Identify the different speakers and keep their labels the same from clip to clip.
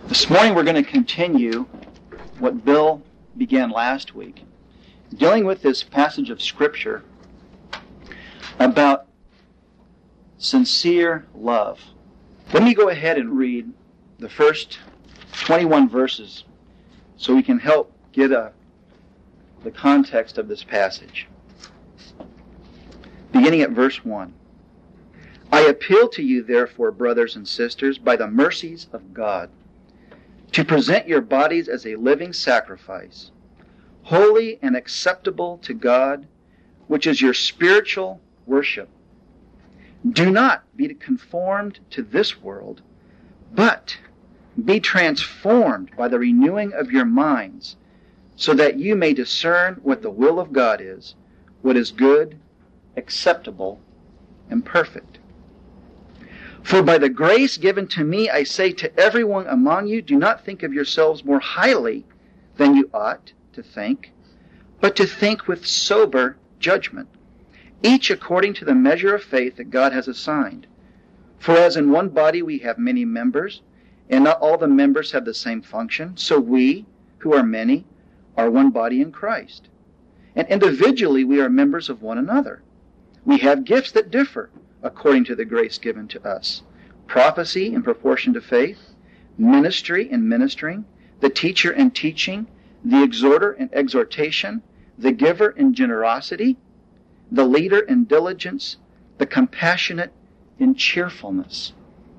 Speaker 1: This morning we're going to continue what Bill began last week, dealing with this passage of Scripture about sincere love. Let me go ahead and read the first 21 verses so we can help get the context of this passage. Beginning at verse 1. I appeal to you, therefore, brothers and sisters, by the mercies of God, to present your bodies as a living sacrifice, holy and acceptable to God, which is your spiritual worship. Do not be conformed to this world, but be transformed by the renewing of your minds, so that you may discern what the will of God is, what is good, acceptable, and perfect. For by the grace given to me, I say to everyone among you, do not think of yourselves more highly than you ought to think, but to think with sober judgment, each according to the measure of faith that God has assigned. For as in one body we have many members, and not all the members have the same function, so we, who are many, are one body in Christ. And individually we are members of one another. We have gifts that differ according to the grace given to us. Prophecy in proportion to faith, ministry in ministering, the teacher in teaching, the exhorter in exhortation, the giver in generosity, the leader in diligence, the compassionate in cheerfulness.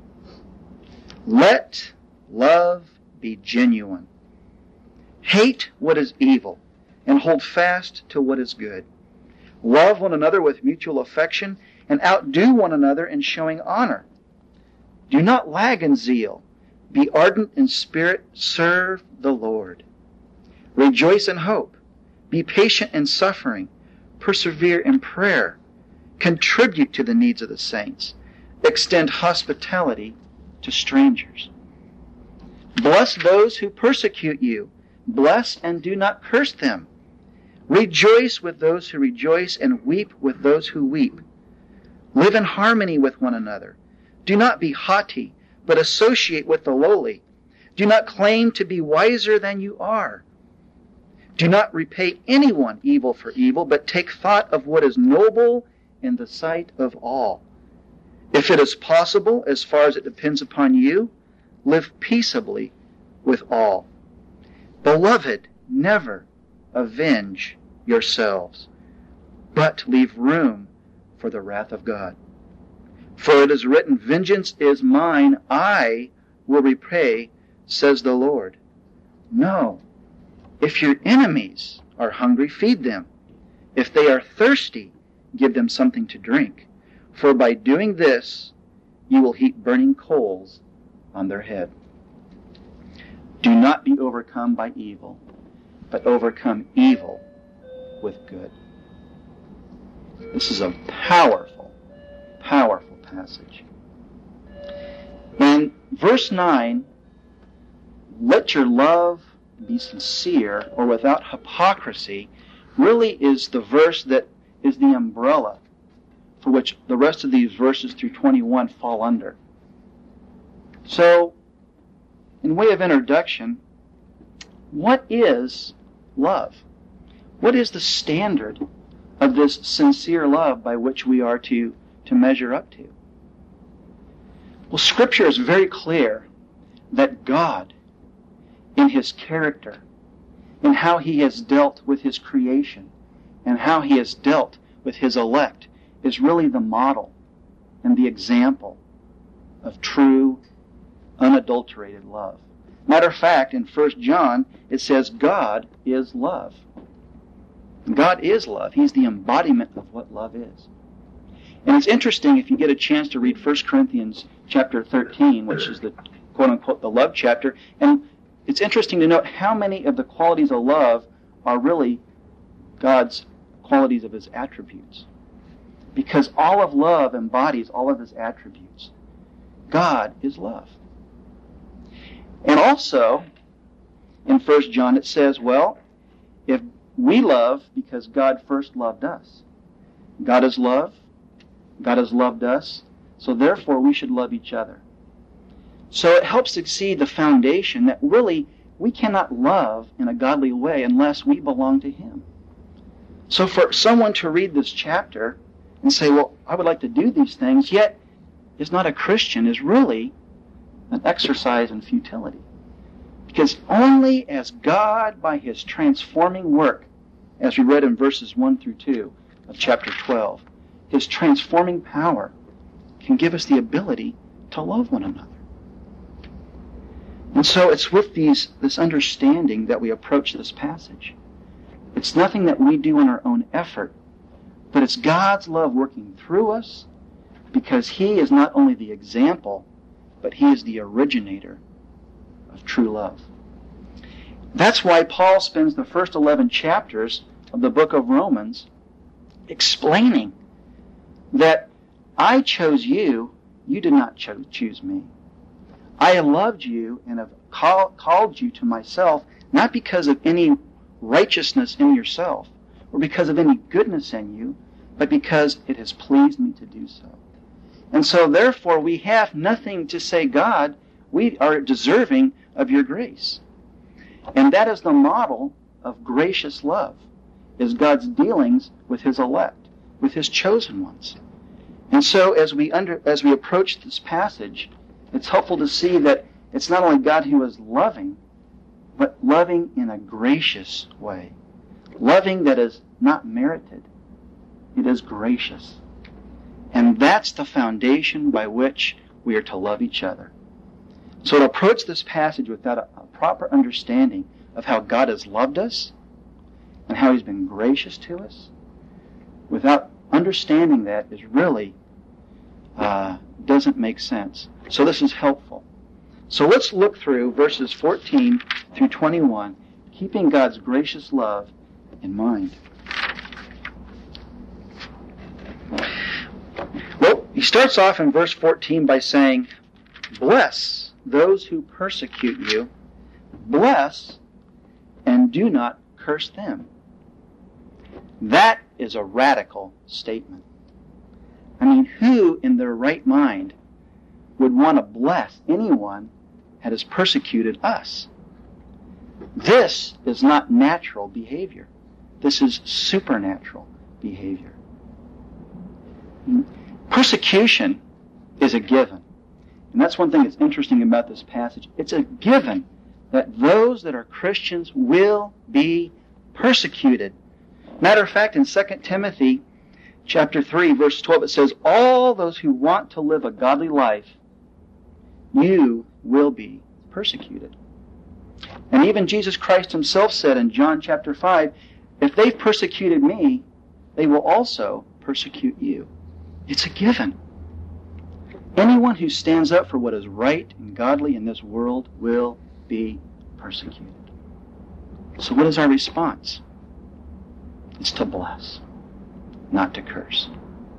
Speaker 1: Let love be genuine. Hate what is evil, and hold fast to what is good. Love one another with mutual affection, and outdo one another in showing honor. Do not lag in zeal. Be ardent in spirit. Serve the Lord. Rejoice in hope. Be patient in suffering. Persevere in prayer. Contribute to the needs of the saints. Extend hospitality to strangers. Bless those who persecute you. Bless and do not curse them. Rejoice with those who rejoice, and weep with those who weep. Live in harmony with one another. Do not be haughty, but associate with the lowly. Do not claim to be wiser than you are. Do not repay anyone evil for evil, but take thought of what is noble in the sight of all. If it is possible, as far as it depends upon you, live peaceably with all. Beloved, never avenge yourselves, but leave room for the wrath of God. For it is written, vengeance is mine, I will repay, says the Lord. No, if your enemies are hungry, feed them. If they are thirsty, give them something to drink. For by doing this, you will heap burning coals on their head. Do not be overcome by evil, but overcome evil with good. This is a powerful, powerful passage. In verse 9, let your love be sincere or without hypocrisy, really is the verse that is the umbrella for which the rest of these verses through 21 fall under. So, in way of introduction, what is love? What is the standard of this sincere love by which we are to measure up to? Well, Scripture is very clear that God, in His character, in how He has dealt with His creation, and how He has dealt with His elect, is really the model and the example of true, unadulterated love. Matter of fact, in 1 John, it says God is love. God is love. He's the embodiment of what love is. And it's interesting if you get a chance to read 1 Corinthians chapter 13, which is the quote-unquote the love chapter, and it's interesting to note how many of the qualities of love are really God's qualities of His attributes. Because all of love embodies all of His attributes. God is love. And also, in 1 John it says, well, if we love because God first loved us. God is love. God has loved us. So therefore we should love each other. So it helps to see the foundation that really we cannot love in a godly way unless we belong to Him. So for someone to read this chapter and say, well, I would like to do these things, yet is not a Christian, is really an exercise in futility. Because only as God, by His transforming work, as we read in verses 1 through 2 of chapter 12, His transforming power can give us the ability to love one another. And so it's with this understanding that we approach this passage. It's nothing that we do in our own effort, but it's God's love working through us, because He is not only the example, but He is the originator of true love. That's why Paul spends the first 11 chapters of the book of Romans explaining that I chose you, you did not choose me. I have loved you and have called you to myself, not because of any righteousness in yourself or because of any goodness in you, but because it has pleased me to do so. And so therefore we have nothing to say, God, we are deserving of your grace. And that is the model of gracious love, is God's dealings with His elect, with His chosen ones. And so as we approach this passage, it's helpful to see that it's not only God who is loving, but loving in a gracious way. Loving that is not merited. It is gracious. And that's the foundation by which we are to love each other. So to approach this passage without a proper understanding of how God has loved us and how He's been gracious to us, without understanding that, is really doesn't make sense. So this is helpful. So let's look through verses 14 through 21, keeping God's gracious love in mind. Well, he starts off in verse 14 by saying, bless those who persecute you, bless and do not curse them. That is a radical statement. I mean, who in their right mind would want to bless anyone that has persecuted us? This is not natural behavior. This is supernatural behavior. Persecution is a given. And that's one thing that's interesting about this passage. It's a given that those that are Christians will be persecuted. Matter of fact, in 2 Timothy chapter 3, verse 12, it says, all those who want to live a godly life, you will be persecuted. And even Jesus Christ Himself said in John chapter 5, if they've persecuted me, they will also persecute you. It's a given. Anyone who stands up for what is right and godly in this world will be persecuted. So what is our response? It's to bless, not to curse.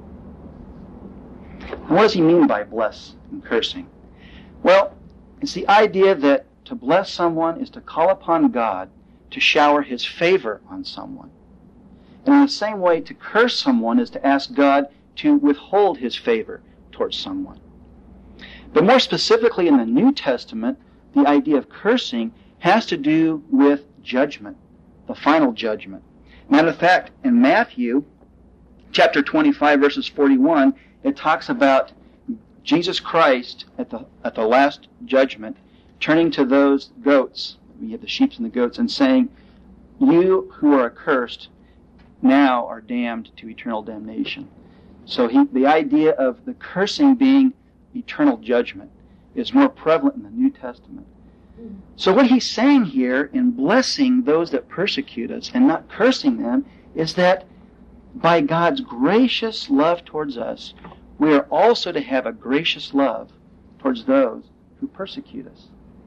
Speaker 1: And what does he mean by bless and cursing? Well, it's the idea that to bless someone is to call upon God to shower His favor on someone. And in the same way, to curse someone is to ask God to withhold His favor towards someone. But more specifically in the New Testament, the idea of cursing has to do with judgment, the final judgment. Matter of fact, in Matthew chapter 25, verses 41, it talks about Jesus Christ at the last judgment turning to those goats, we have the sheep and the goats, and saying, you who are accursed now are damned to eternal damnation. So the idea of the cursing being eternal judgment is more prevalent in the New Testament. So what he's saying here in blessing those that persecute us and not cursing them is that by God's gracious love towards us, we are also to have a gracious love towards those who persecute us.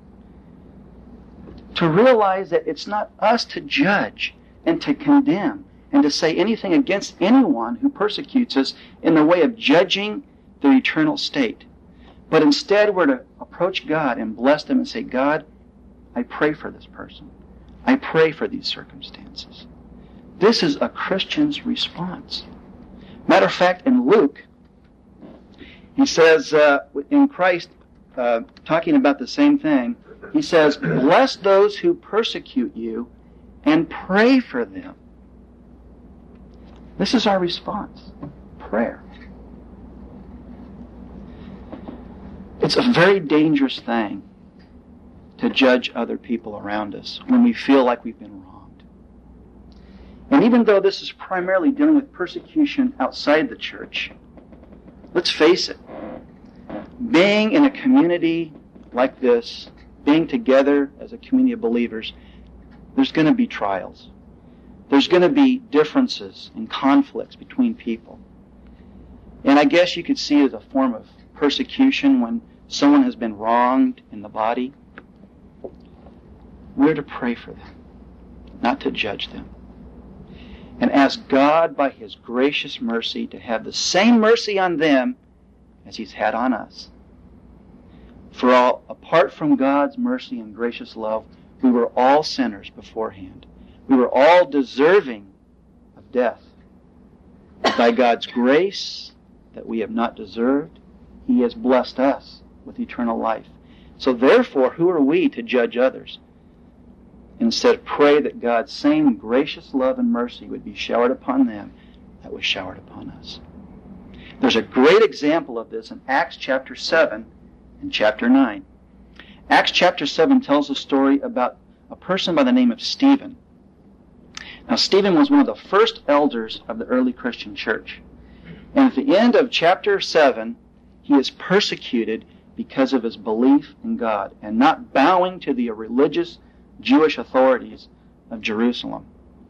Speaker 1: To realize that it's not us to judge and to condemn and to say anything against anyone who persecutes us in the way of judging their eternal state. But instead we're to approach God and bless them and say, God, I pray for this person. I pray for these circumstances. This is a Christian's response. Matter of fact, in Luke, he says, in Christ talking about the same thing. He says, bless those who persecute you and pray for them. This is our response. Prayer. It's a very dangerous thing to judge other people around us when we feel like we've been wronged. And even though this is primarily dealing with persecution outside the church, let's face it, being in a community like this, being together as a community of believers, there's going to be trials. There's going to be differences and conflicts between people. And I guess you could see it as a form of persecution when someone has been wronged in the body. We're to pray for them, not to judge them. And ask God by His gracious mercy to have the same mercy on them as He's had on us. For all, apart from God's mercy and gracious love, we were all sinners beforehand. We were all deserving of death. By God's grace that we have not deserved, He has blessed us with eternal life. So therefore, who are we to judge others? Instead, pray that God's same gracious love and mercy would be showered upon them that was showered upon us. There's a great example of this in Acts chapter 7 and chapter 9. Acts chapter 7 tells a story about a person by the name of Stephen. Now, Stephen was one of the first elders of the early Christian church. And at the end of chapter 7, he is persecuted because of his belief in God and not bowing to the religious Jewish authorities of Jerusalem.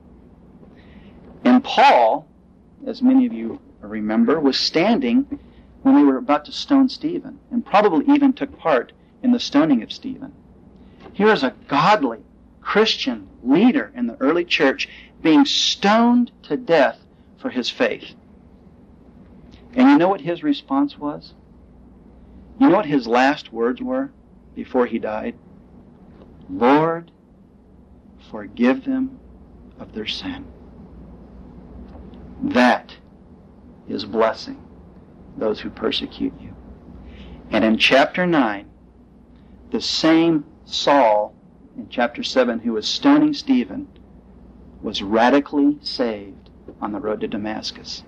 Speaker 1: And Paul, as many of you remember, was standing when they were about to stone Stephen, and probably even took part in the stoning of Stephen. Here is a godly Christian leader in the early church being stoned to death for his faith. And you know what his response was? You know what his last words were before he died? Lord, forgive them of their sin. That is blessing those who persecute you. And in chapter 9, the same Saul in chapter 7 who was stoning Stephen was radically saved on the road to Damascus.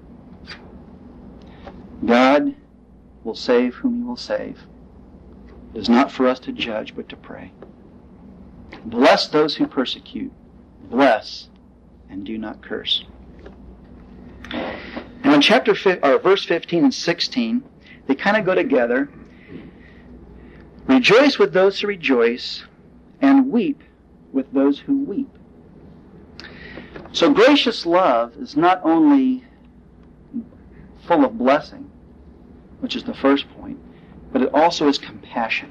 Speaker 1: God will save whom He will save. It is not for us to judge, but to pray. Bless those who persecute. Bless and do not curse. Now in verse 15 and 16, they kind of go together. Rejoice with those who rejoice, and weep with those who weep. So gracious love is not only full of blessing, which is the first point, but it also is compassionate.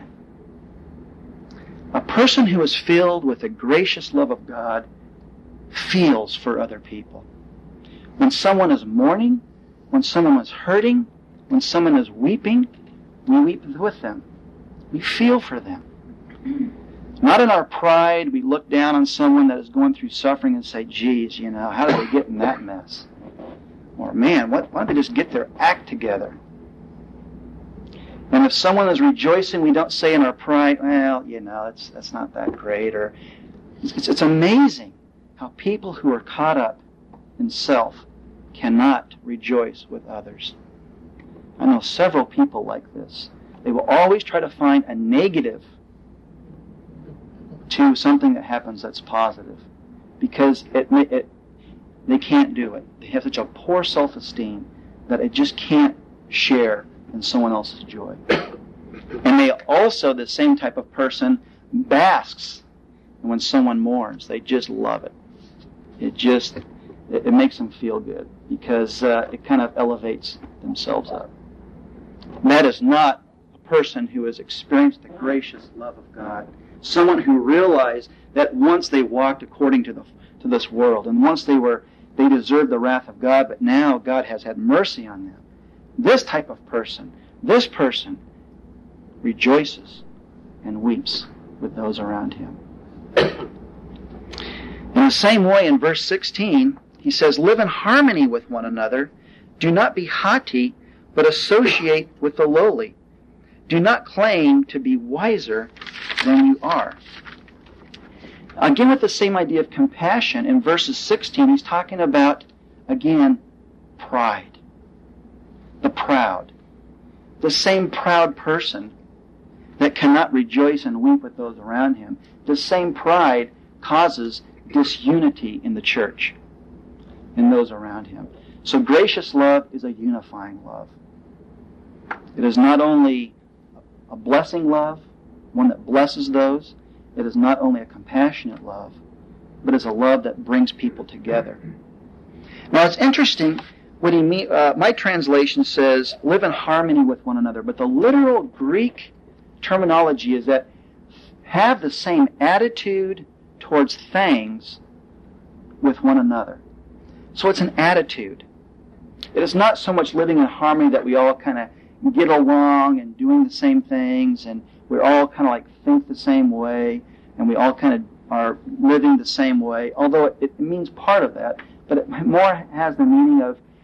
Speaker 1: A person who is filled with the gracious love of God feels for other people. When someone is mourning, when someone is hurting, when someone is weeping, we weep with them. We feel for them. Not in our pride, we look down on someone that is going through suffering and say, geez, how did they get in that mess? Or, man, why don't they just get their act together? And if someone is rejoicing, we don't say in our pride, well, that's not that great. Or it's amazing how people who are caught up in self cannot rejoice with others. I know several people like this. They will always try to find a negative to something that happens that's positive, because they can't do it. They have such a poor self-esteem that it just can't share in someone else's joy. And they also, the same type of person, basks when someone mourns. They just love it. It makes them feel good because it kind of elevates themselves up. That is not a person who has experienced the gracious love of God. Someone who realized that once they walked according to this world, and once they deserved the wrath of God, but now God has had mercy on them. This type of person, this person rejoices and weeps with those around him. In the same way, in verse 16, he says, live in harmony with one another. Do not be haughty, but associate with the lowly. do not claim to be wiser than you are. Again, with the same idea of compassion, in verses 16, he's talking about, again, pride. The proud. The same proud person that cannot rejoice and weep with those around him. The same pride causes disunity in the church, in those around him. So gracious love is a unifying love. It is not only a blessing love, one that blesses those. It is not only a compassionate love, but it's a love that brings people together. Now it's interesting what he mean. My translation says, live in harmony with one another. But the literal Greek terminology is that have the same attitude towards things with one another. So it's an attitude. It is not so much living in harmony that we all kind of get along and doing the same things and we're all kind of like think the same way and we all kind of are living the same way, although it means part of that, but it more has the meaning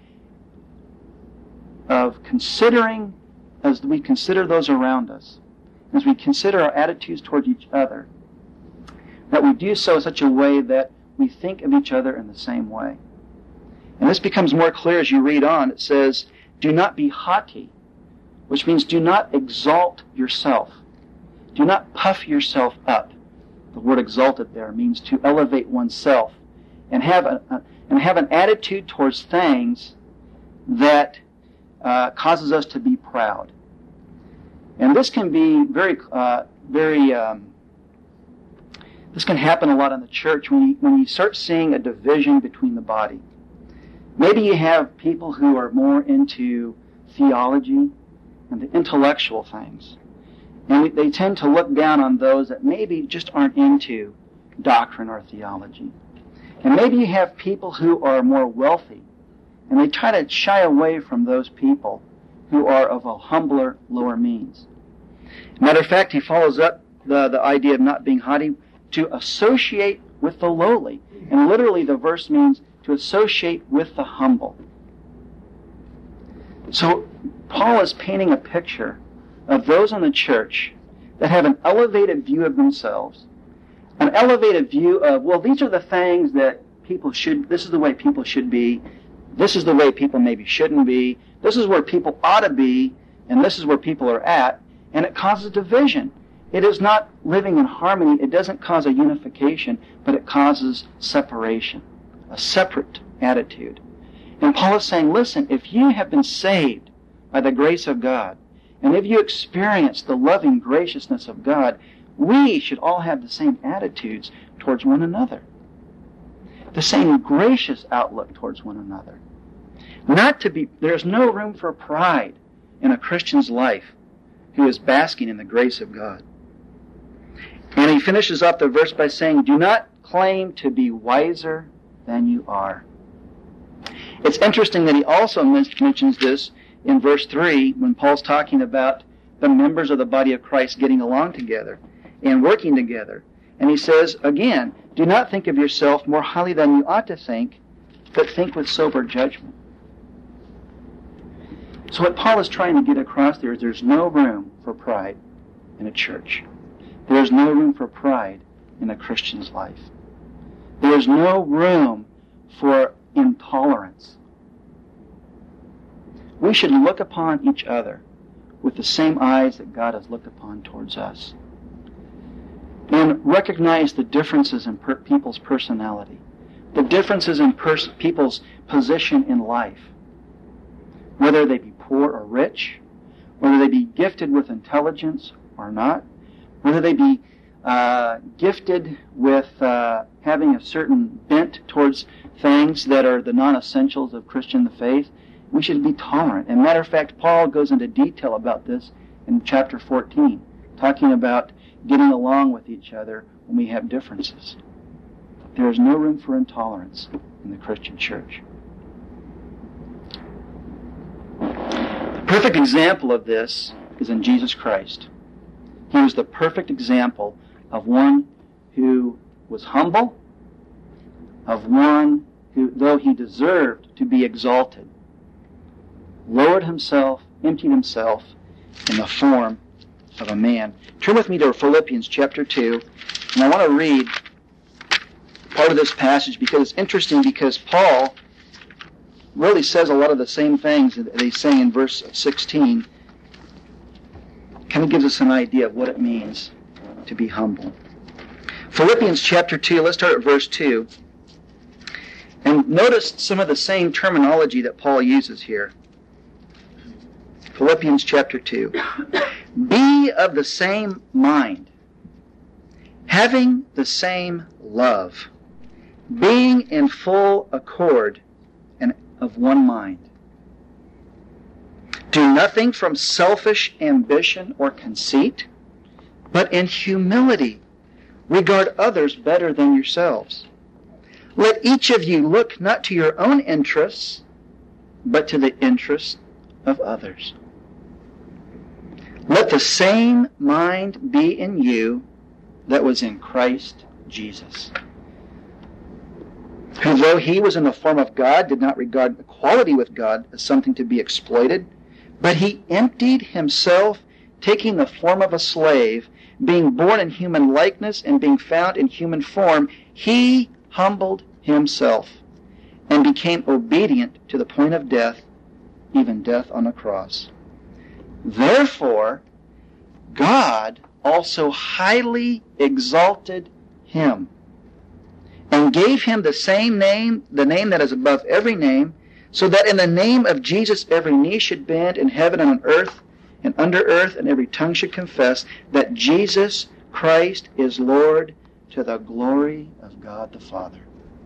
Speaker 1: of considering, as we consider those around us, as we consider our attitudes towards each other, that we do so in such a way that we think of each other in the same way. And this becomes more clear as you read on. It says, do not be haughty, which means do not exalt yourself. Do not puff yourself up. The word exalted there means to elevate oneself and have an attitude towards things that causes us to be proud. And this can be this can happen a lot in the church when you start seeing a division between the body. Maybe you have people who are more into theology and the intellectual things. And they tend to look down on those that maybe just aren't into doctrine or theology. And maybe you have people who are more wealthy, and they try to shy away from those people who are of a humbler, lower means. Matter of fact, he follows up the idea of not being haughty to associate with the lowly. And literally the verse means to associate with the humble. So Paul is painting a picture of those in the church that have an elevated view of themselves, an elevated view of, well, these are the things that this is the way people should be, this is the way people maybe shouldn't be, this is where people ought to be, and this is where people are at, and it causes division. It is not living in harmony. It doesn't cause a unification, but it causes separation, a separate attitude. And Paul is saying, listen, if you have been saved by the grace of God, and if you experience the loving graciousness of God, we should all have the same attitudes towards one another. The same gracious outlook towards one another. There's no room for pride in a Christian's life who is basking in the grace of God. And he finishes up the verse by saying, do not claim to be wiser than you are. It's interesting that he also mentions this in verse 3 when Paul's talking about the members of the body of Christ getting along together and working together. And he says, again, do not think of yourself more highly than you ought to think, but think with sober judgment. So what Paul is trying to get across there is there's no room for pride in a church. There's no room for pride in a Christian's life. There's no room for intolerance. We should look upon each other with the same eyes that God has looked upon towards us. And recognize the differences in people's personality, the differences in people's position in life, whether they be poor or rich, whether they be gifted with intelligence or not, whether they be gifted with having a certain bent towards things that are the non-essentials of Christian faith. We should be tolerant. And matter of fact, Paul goes into detail about this in chapter 14, talking about getting along with each other when we have differences. There is no room for intolerance in the Christian church. The perfect example of this is in Jesus Christ. He was the perfect example of one who was humble, of one who, though he deserved to be exalted, lowered himself, emptied himself in the form of a man. Turn with me to Philippians chapter 2, and I want to read part of this passage because it's interesting, because Paul really says a lot of the same things that he's saying in verse 16. Kind of gives us an idea of what it means to be humble. Philippians chapter 2, let's start at verse 2. And notice some of the same terminology that Paul uses here. Philippians chapter 2. Be of the same mind, having the same love, being in full accord and of one mind. Do nothing from selfish ambition or conceit, but in humility regard others better than yourselves. Let each of you look not to your own interests, but to the interests of others. Let the same mind be in you that was in Christ Jesus, who, though he was in the form of God, did not regard equality with God as something to be exploited, but he emptied himself, taking the form of a slave, being born in human likeness and being found in human form, he humbled himself and became obedient to the point of death, even death on a cross. Therefore, God also highly exalted him and gave him the same name, the name that is above every name, so that in the name of Jesus every knee should bend in heaven and on earth and under earth, and every tongue should confess that Jesus Christ is Lord, to the glory of God the Father.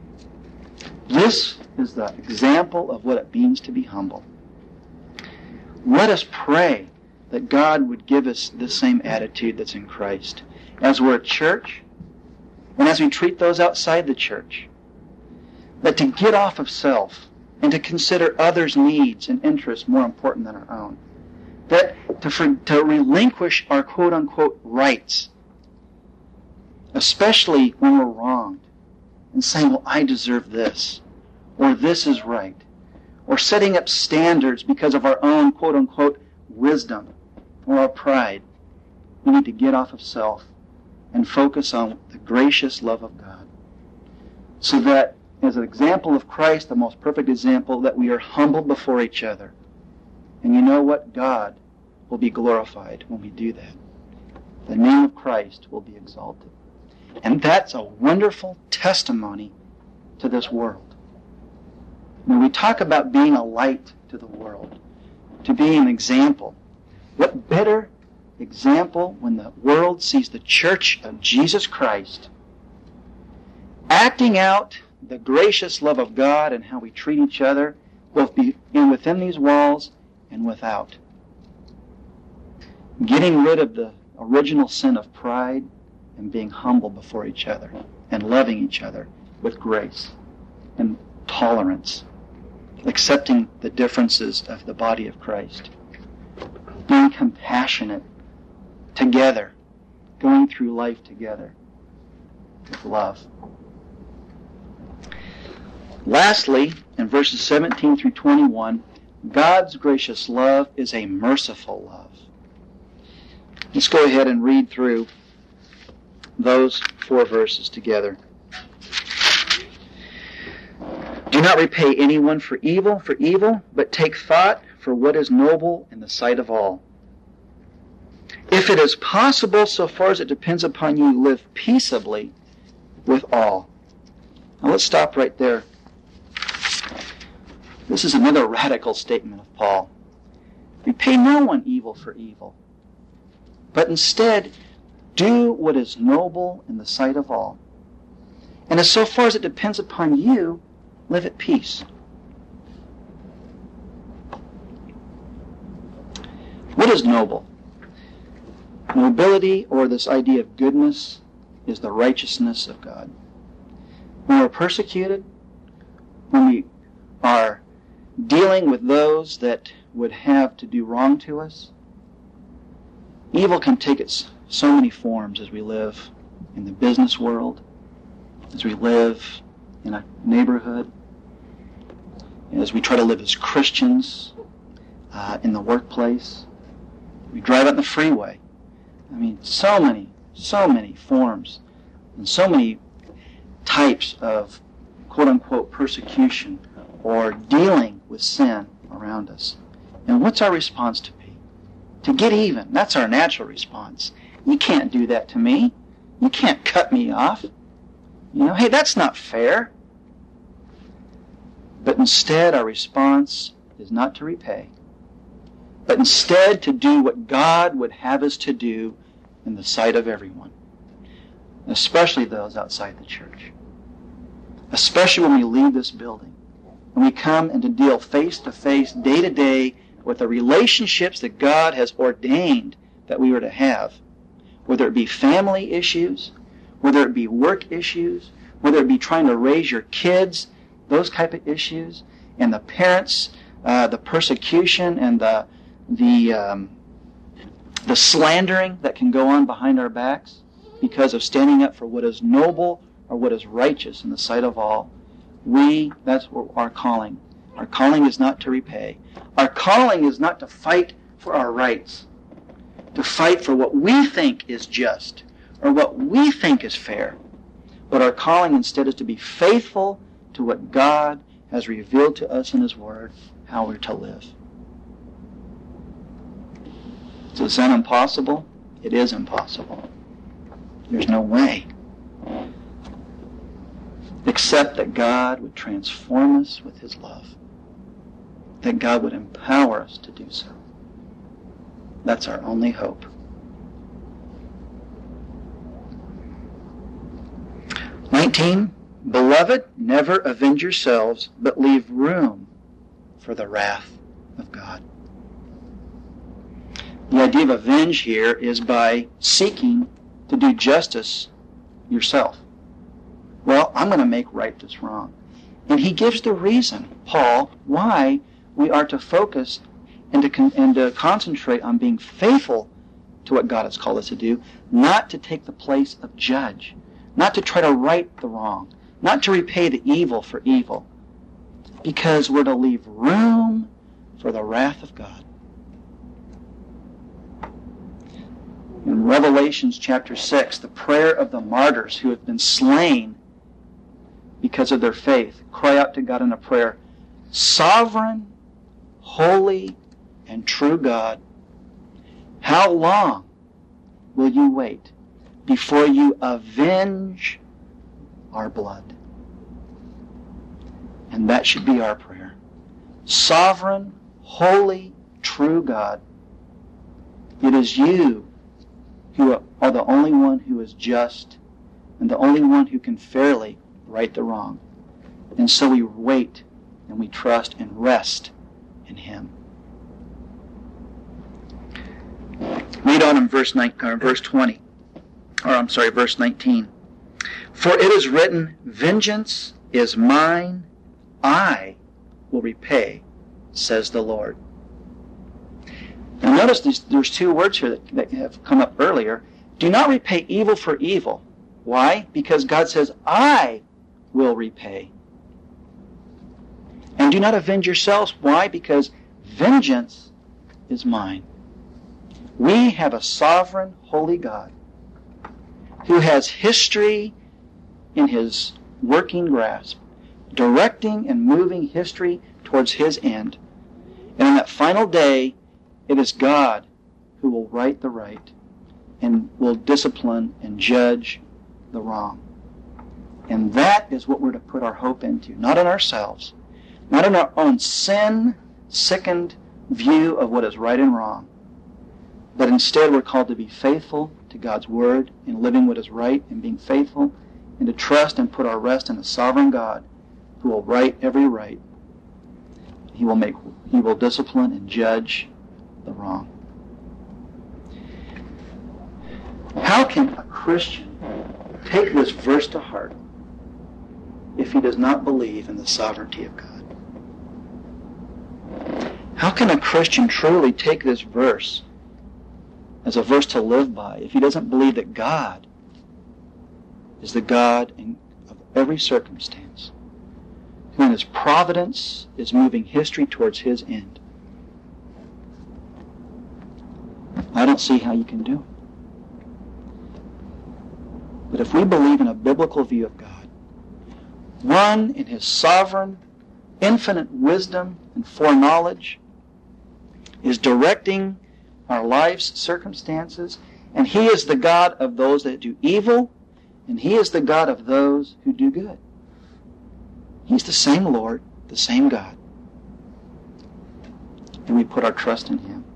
Speaker 1: This is the example of what it means to be humble. Let us pray that God would give us the same attitude that's in Christ as we're at church and as we treat those outside the church. That to get off of self and to consider others' needs and interests more important than our own. That to relinquish our quote-unquote rights, especially when we're wronged, and saying, well, I deserve this, or this is right, or setting up standards because of our own quote-unquote wisdom or our pride. We need to get off of self and focus on the gracious love of God, so that as an example of Christ, the most perfect example, that we are humbled before each other. And you know what? God will be glorified when we do that. The name of Christ will be exalted. And that's a wonderful testimony to this world. When we talk about being a light to the world, to be an example, what better example when the world sees the church of Jesus Christ acting out the gracious love of God and how we treat each other, both within these walls and without. Getting rid of the original sin of pride and being humble before each other and loving each other with grace and tolerance, accepting the differences of the body of Christ, being compassionate together, going through life together with love. Lastly, in verses 17 through 21, God's gracious love is a merciful love. Let's go ahead and read through those 4 verses together. Do not repay anyone for evil, but take thought for what is noble in the sight of all. If it is possible, so far as it depends upon you, live peaceably with all. Now let's stop right there. This is another radical statement of Paul. Repay no one evil for evil, but instead do what is noble in the sight of all. And as so far as it depends upon you, live at peace. What is noble? Nobility, or this idea of goodness, is the righteousness of God. When we're persecuted, when we are dealing with those that would have to do wrong to us, evil can take its so many forms as we live in the business world, as we live in a neighborhood, as we try to live as Christians in the workplace. We drive out the freeway I mean, so many forms and so many types of quote-unquote persecution or dealing with sin around us. And what's our response to be? To get even. That's our natural response. You can't do that to me. You can't cut me off. Hey, that's not fair. But instead, our response is not to repay, but instead to do what God would have us to do in the sight of everyone, especially those outside the church. Especially when we leave this building, when we come and to deal face to face, day to day, with the relationships that God has ordained that we are to have, whether it be family issues, whether it be work issues, whether it be trying to raise your kids, those type of issues, and the parents, the persecution and the slandering that can go on behind our backs because of standing up for what is noble or what is righteous in the sight of all. That's our calling. Our calling is not to repay. Our calling is not to fight for our rights, to fight for what we think is just or what we think is fair. But our calling instead is to be faithful to what God has revealed to us in His Word, how we're to live. So is that impossible? It is impossible. There's no way. Except that God would transform us with His love. That God would empower us to do so. That's our only hope. 19, Beloved, never avenge yourselves, but leave room for the wrath of God. The idea of avenge here is by seeking to do justice yourself. Well, I'm going to make right this wrong. And he gives the reason, Paul, why we are to focus and to concentrate on being faithful to what God has called us to do, not to take the place of judge, not to try to right the wrong, not to repay the evil for evil, because we're to leave room for the wrath of God. In Revelation chapter 6, the prayer of the martyrs who have been slain because of their faith cry out to God in a prayer, Sovereign, holy, and true God, how long will you wait before you avenge our blood? And that should be our prayer. Sovereign, holy, true God, it is you who are the only one who is just and the only one who can fairly right the wrong. And so we wait and we trust and rest in Him. Read on in verse 19. For it is written, Vengeance is mine, I will repay, says the Lord. Now notice there's two words here that have come up earlier. Do not repay evil for evil. Why? Because God says, I will repay. And do not avenge yourselves. Why? Because vengeance is mine. We have a sovereign, holy God who has history in His working grasp, directing and moving history towards His end. And on that final day, it is God who will right the right and will discipline and judge the wrong. And that is what we're to put our hope into, not in ourselves, not in our own sin-sickened view of what is right and wrong, but instead we're called to be faithful to God's Word in living what is right and being faithful, and to trust and put our rest in a sovereign God who will right every right. He will discipline and judge the wrong. How can a Christian take this verse to heart if he does not believe in the sovereignty of God? How can a Christian truly take this verse as a verse to live by if he doesn't believe that God is the God of every circumstance, who in His providence is moving history towards His end? I don't see how you can do it. But if we believe in a biblical view of God, one in His sovereign, infinite wisdom and foreknowledge is directing our life's circumstances, and He is the God of those that do evil, and He is the God of those who do good. He's the same Lord, the same God. And we put our trust in Him.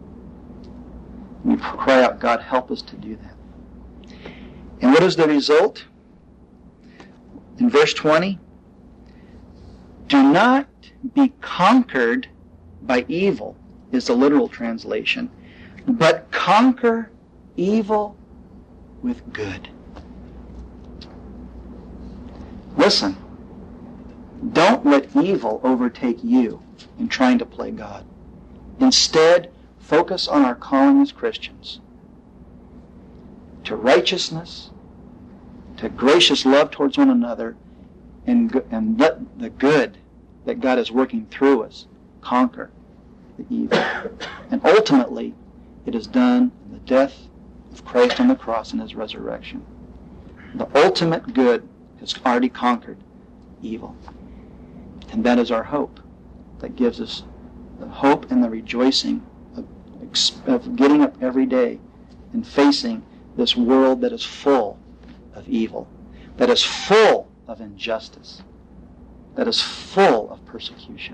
Speaker 1: We cry out, God, help us to do that. And what is the result? In verse 20, do not be conquered by evil, is the literal translation, but conquer evil with good. Listen, don't let evil overtake you in trying to play God. Instead, focus on our calling as Christians to righteousness, to gracious love towards one another, and let the good that God is working through us conquer the evil. And ultimately, it is done in the death of Christ on the cross and His resurrection. The ultimate good has already conquered evil. And that is our hope. That gives us the hope and the rejoicing of getting up every day and facing this world that is full of evil, that is full of injustice, that is full of persecution.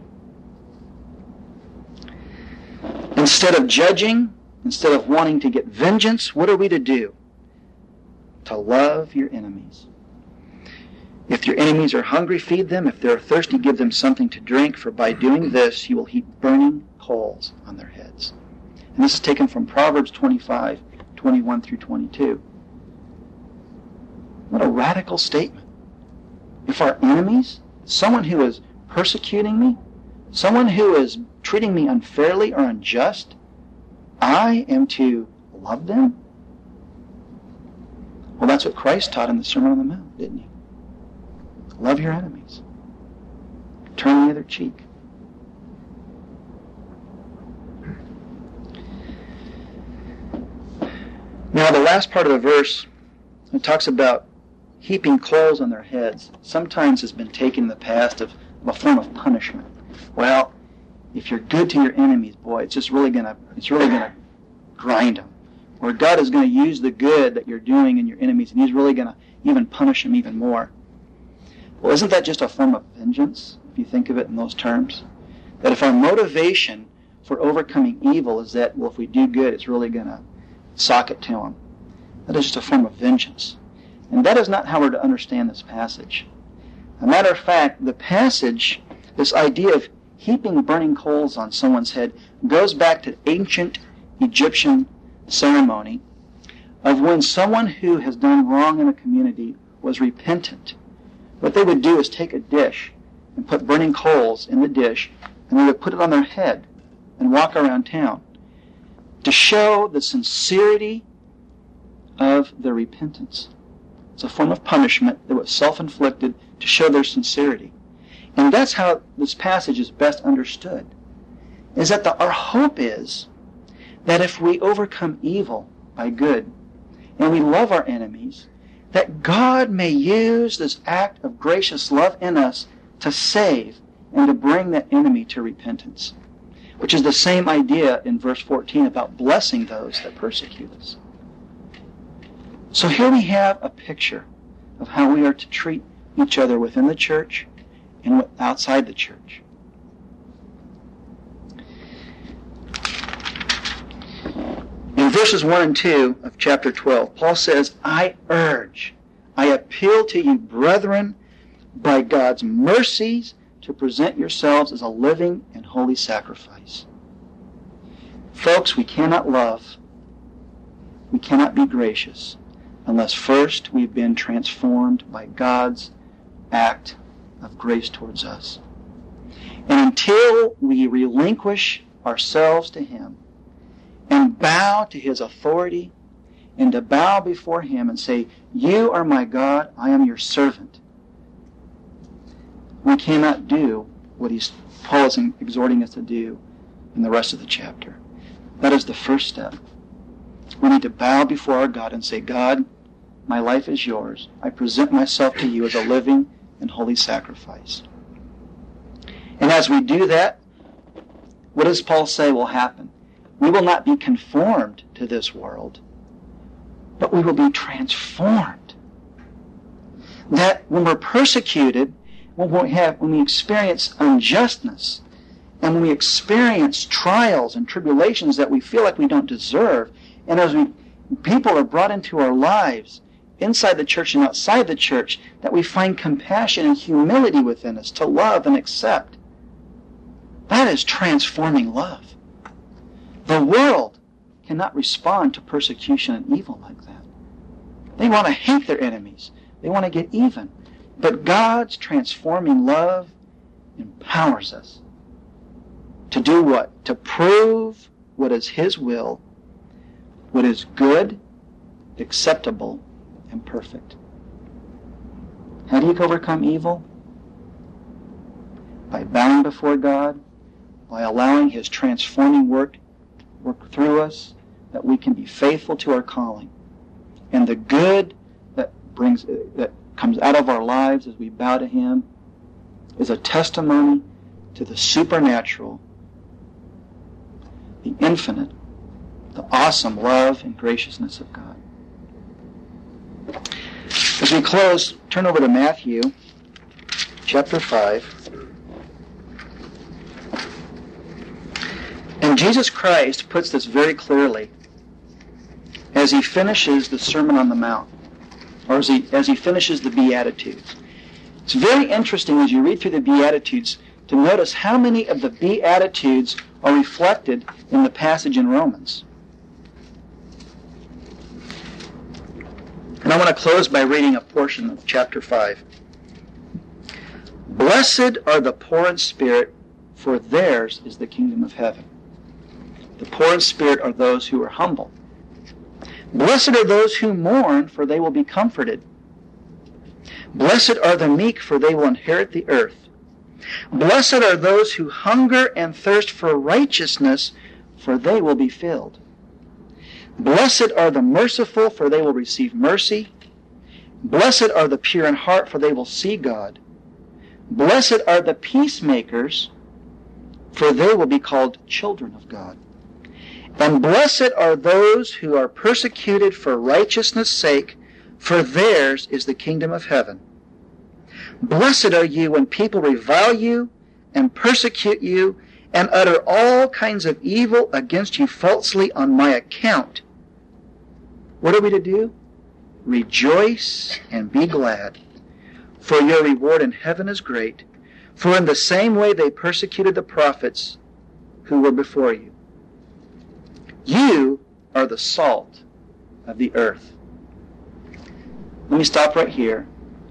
Speaker 1: Instead of judging, instead of wanting to get vengeance, what are we to do? To love your enemies. If your enemies are hungry, feed them. If they're thirsty, give them something to drink, for by doing this you will heap burning coals on their heads. And this is taken from Proverbs 25, 21 through 22. What a radical statement. If our enemies, someone who is persecuting me, someone who is treating me unfairly or unjust, I am to love them? Well, that's what Christ taught in the Sermon on the Mount, didn't He? Love your enemies. Turn the other cheek. Now, the last part of the verse, it talks about heaping coals on their heads. Sometimes has been taken in the past of a form of punishment. Well, if you're good to your enemies, boy, it's really gonna grind them. Or God is going to use the good that you're doing in your enemies, and He's really going to even punish them even more. Well, isn't that just a form of vengeance, if you think of it in those terms? That if our motivation for overcoming evil is that, well, if we do good, it's really going to sock it to them. That is just a form of vengeance. And that is not how we're to understand this passage. As a matter of fact, the passage, this idea of heaping burning coals on someone's head, goes back to ancient Egyptian ceremony of when someone who has done wrong in a community was repentant. What they would do is take a dish and put burning coals in the dish, and they would put it on their head and walk around town to show the sincerity of their repentance. It's a form of punishment that was self-inflicted to show their sincerity. And that's how this passage is best understood, is that our hope is that if we overcome evil by good, and we love our enemies, that God may use this act of gracious love in us to save and to bring that enemy to repentance, which is the same idea in verse 14 about blessing those that persecute us. So here we have a picture of how we are to treat each other within the church and outside the church. In verses 1 and 2 of chapter 12, Paul says, I appeal to you, brethren, by God's mercies, to present yourselves as a living and holy sacrifice. Folks, we cannot love, we cannot be gracious, unless first we've been transformed by God's act of grace towards us. And until we relinquish ourselves to Him and bow to His authority, and to bow before Him and say, you are my God, I am your servant, we cannot do what Paul is exhorting us to do in the rest of the chapter. That is the first step. We need to bow before our God and say, God, my life is yours. I present myself to you as a living and holy sacrifice. And as we do that, what does Paul say will happen? We will not be conformed to this world, but we will be transformed. That when we're persecuted, when we experience unjustness, and when we experience trials and tribulations that we feel like we don't deserve, and as people are brought into our lives, inside the church and outside the church, that we find compassion and humility within us to love and accept. That is transforming love. The world cannot respond to persecution and evil like that. They want to hate their enemies. They want to get even. But God's transforming love empowers us to do what? To prove what is His will, what is good, acceptable, and perfect. How do you overcome evil? By bowing before God, by allowing His transforming work through us, that we can be faithful to our calling. And the good that comes out of our lives as we bow to Him is a testimony to the supernatural, the infinite, the awesome love and graciousness of God. As we close, turn over to Matthew chapter 5. And Jesus Christ puts this very clearly as He finishes the Sermon on the Mount, or as he finishes the Beatitudes. It's very interesting as you read through the Beatitudes to notice how many of the Beatitudes are reflected in the passage in Romans. And I want to close by reading a portion of chapter 5. Blessed are the poor in spirit, for theirs is the kingdom of heaven. The poor in spirit are those who are humble. Blessed are those who mourn, for they will be comforted. Blessed are the meek, for they will inherit the earth. Blessed are those who hunger and thirst for righteousness, for they will be filled. Blessed are the merciful, for they will receive mercy. Blessed are the pure in heart, for they will see God. Blessed are the peacemakers, for they will be called children of God. And blessed are those who are persecuted for righteousness' sake, for theirs is the kingdom of heaven. Blessed are you when people revile you and persecute you and utter all kinds of evil against you falsely on my account. What are we to do? Rejoice and be glad, for your reward in heaven is great. For in the same way they persecuted the prophets who were before you. You are the salt of the earth. Let me stop right here.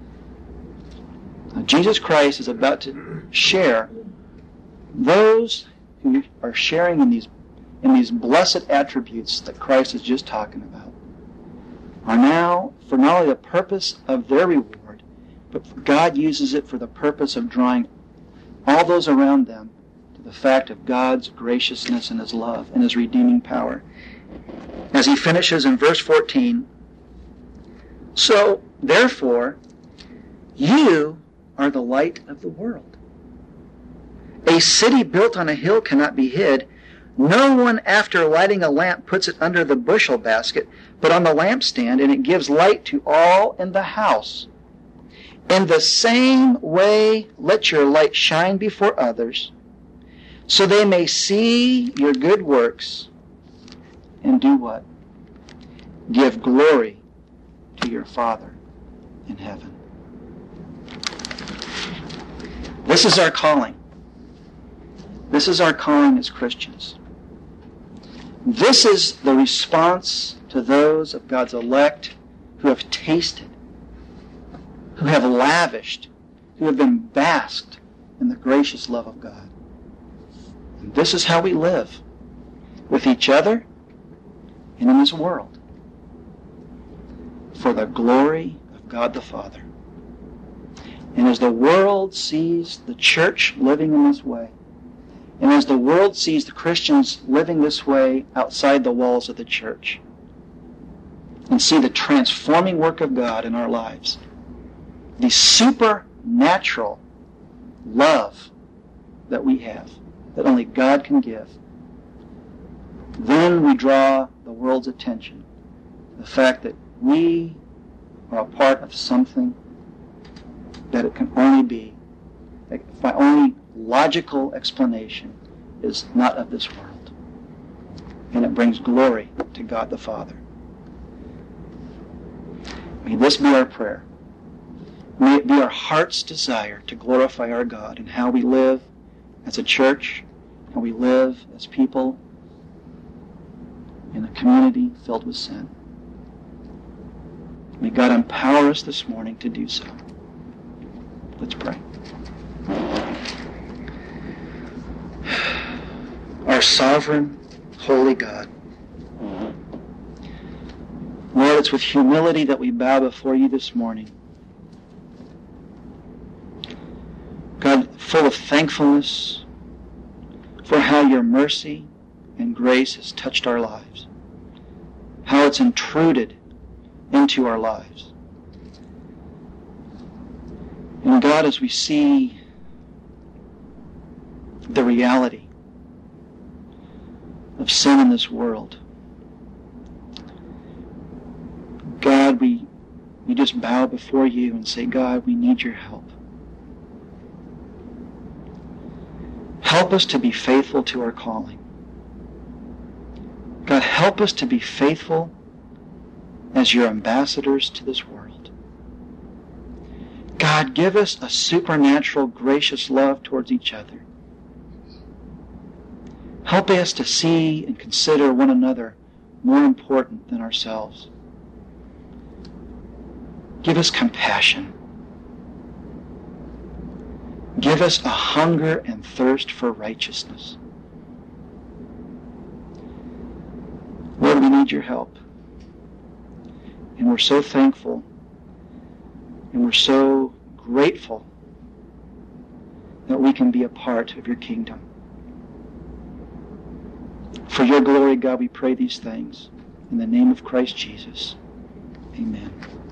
Speaker 1: Now, Jesus Christ is about to share those who are sharing in these blessed attributes that Christ is just talking about are now, for not only the purpose of their reward, but God uses it for the purpose of drawing all those around them to the fact of God's graciousness and His love and His redeeming power. As he finishes in verse 14, so, therefore, you are the light of the world. A city built on a hill cannot be hid. No one, after lighting a lamp, puts it under the bushel basket, but on the lampstand, and it gives light to all in the house. In the same way, let your light shine before others, so they may see your good works and do what? Give glory to your Father in heaven. This is our calling. This is our calling as Christians. This is the response to those of God's elect who have tasted, who have lavished, who have been basked in the gracious love of God. And this is how we live with each other and in this world for the glory of God the Father. And as the world sees the church living in this way, and as the world sees the Christians living this way outside the walls of the church, and see the transforming work of God in our lives, the supernatural love that we have, that only God can give, then we draw the world's attention to the fact that we are a part of something that it can only be, my only logical explanation is not of this world. And it brings glory to God the Father. May this be our prayer. May it be our heart's desire to glorify our God in how we live as a church, how we live as people in a community filled with sin. May God empower us this morning to do so. Let's pray. Our sovereign, holy God, Lord, it's with humility that we bow before you this morning. God, full of thankfulness for how your mercy and grace has touched our lives, how it's intruded into our lives. And God, as we see the reality of sin in this world, God, we just bow before you and say, God, we need your help. Help us to be faithful to our calling. God, help us to be faithful as your ambassadors to this world. God, give us a supernatural, gracious love towards each other. Help us to see and consider one another more important than ourselves. Give us compassion. Give us a hunger and thirst for righteousness. Lord, we need your help. And we're so thankful and we're so grateful that we can be a part of your kingdom. For your glory, God, we pray these things. In the name of Christ Jesus, amen.